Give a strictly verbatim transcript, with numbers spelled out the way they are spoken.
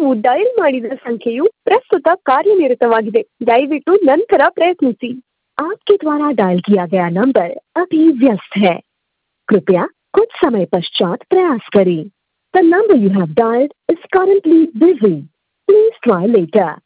ನೀವು ಡಯಲ್ ಮಾಡಿದ ಸಂಖ್ಯೆಯು ಪ್ರಸ್ತುತ ಕಾರ್ಯನಿರತವಾಗಿದೆ. ದಯವಿಟ್ಟು ನಂತರ ಪ್ರಯತ್ನಿಸಿ. आपके द्वारा डायल किया गया नंबर अभी व्यस्त है. कृपया कुछ समय पश्चात प्रयास करें. The number you have dialed is currently busy. Please try later.